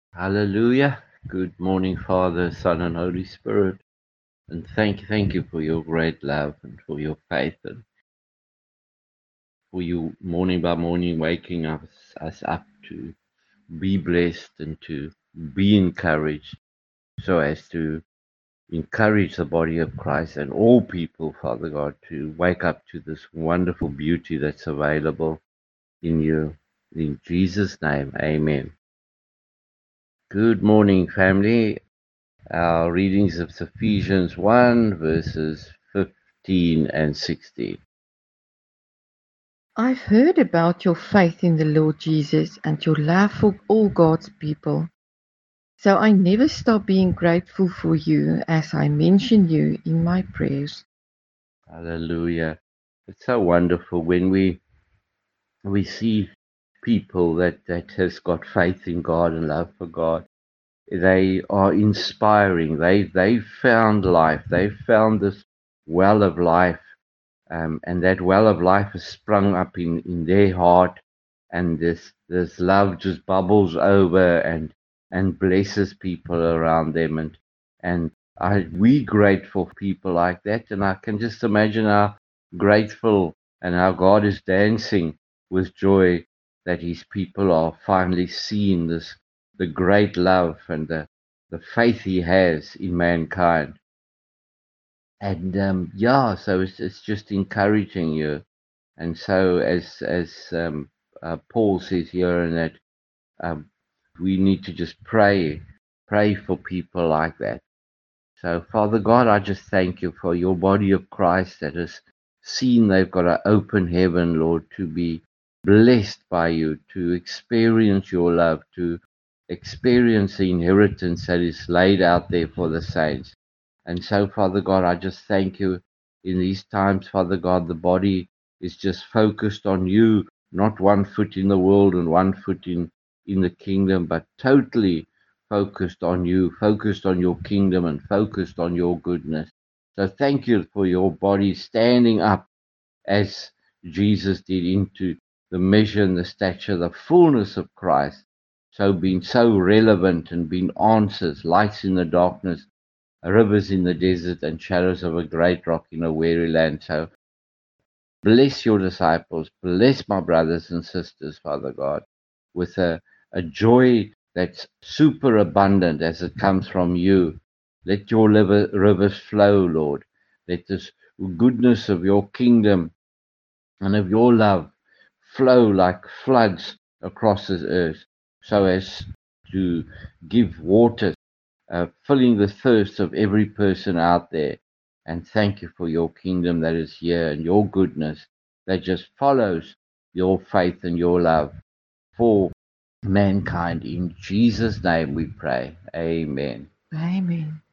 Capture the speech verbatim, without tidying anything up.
Hallelujah. Good morning, Father, Son, and Holy Spirit. And thank thank you for your great love and for your faith and for you morning by morning waking us, us up to be blessed and to be encouraged so as to encourage the body of Christ and all people, Father God, to wake up to this wonderful beauty that's available in you. In Jesus' name, amen. Good morning, family. Our readings of Ephesians one, verses fifteen and sixteen. I've heard about your faith in the Lord Jesus and your love for all God's people. So I never stop being grateful for you as I mention you in my prayers. Hallelujah. It's so wonderful when we we see people that, that has got faith in God and love for God. They are inspiring. They they found life. They found this well of life. Um, and that well of life has sprung up in, in their heart, and this this love just bubbles over and and blesses people around them, and and I we grateful for people like that, and I can just imagine how grateful and how God is dancing with joy that His people are finally seeing this the great love and the the faith He has in mankind. And um, yeah, so it's it's just encouraging you. And so, as as um, uh, Paul says here, in that um, we need to just pray, pray for people like that. So, Father God, I just thank you for your body of Christ that has seen they've got an open heaven, Lord, to be blessed by you, to experience your love, to experience the inheritance that is laid out there for the saints. And so, Father God, I just thank you in these times, Father God, the body is just focused on you, not one foot in the world and one foot in, in the kingdom, but totally focused on you, focused on your kingdom, and focused on your goodness. So thank you for your body standing up as Jesus did into the measure and the stature, the fullness of Christ. So being so relevant and being answers, lights in the darkness, rivers in the desert, and shadows of a great rock in a weary land. So bless your disciples, bless my brothers and sisters, Father God, with a, a joy that's super abundant as it comes from you. Let your river, rivers flow, Lord. Let this goodness of your kingdom and of your love flow like floods across this earth so as to give water, uh, filling the thirst of every person out there. And thank you for your kingdom that is here and your goodness that just follows your faith and your love for mankind. In Jesus' name we pray. Amen. Amen.